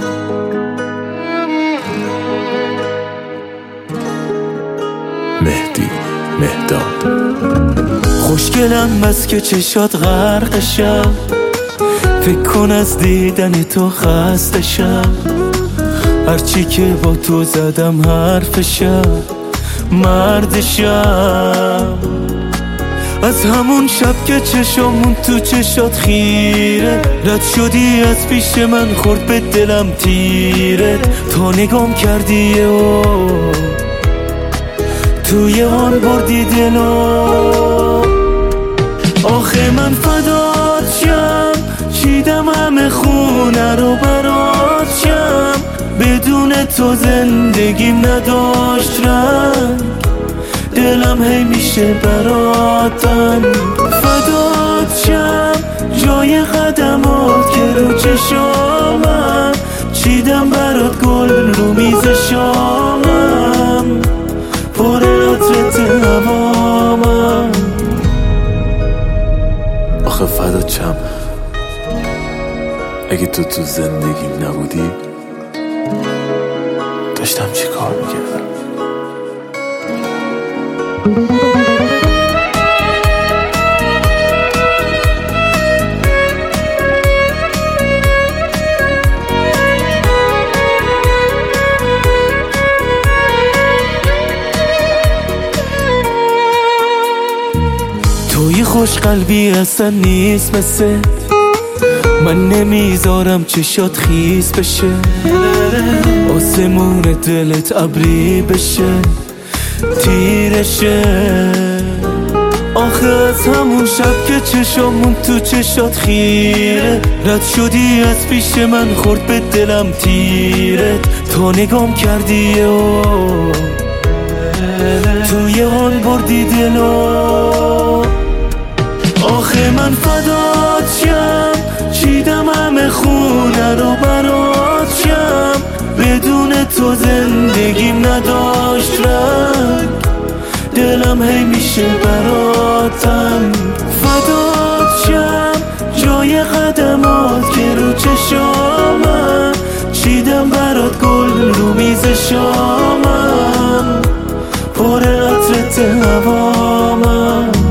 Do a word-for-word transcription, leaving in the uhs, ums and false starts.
مهدی مهداد. خوشگلم بس که چشات غرقشم، فکر کن از دیدن تو خستشم. هرچی که با تو زدم حرفشم، مردشم. از همون شب که چشامون تو چشات خیره، رد شدی از پیش من، خورد به دلم تیره. تا نگام کردی و توی آن بردی دلو. آخه من فدات شم، چیدم همه خونه رو برات شم. بدون تو زندگیم نداشت رنگ، دلم هی میشه براتن. فدات شم جای قدمات که رو چشامم، چیدم برات گل رو میز شامم، پر عطرت هوامم. آخه فدات شم، اگه تو تو زندگیم نبودی داشتم چی کار میکردم؟ توی خوش قلبی اصلا نیست مثل من، نمیذارم چشات خیس بشه، آسمون دلت ابری بشه، تیرشه. آخه از همون شب که چشامون تو چشات خیره، رد شدی از پیش من، خورد به دلم تیره. تا نگام کردی و توی حال بردی دلو. آخه من فدات شم، چیدم همه خونه رو برات شم. بدون تو زندگیم نداشت رنگ، دلم هی میشه براتن. فدات شم جای قدمات که رو چشامم، چیدم برات گل رو میز شامم، پر عطرت هوامم.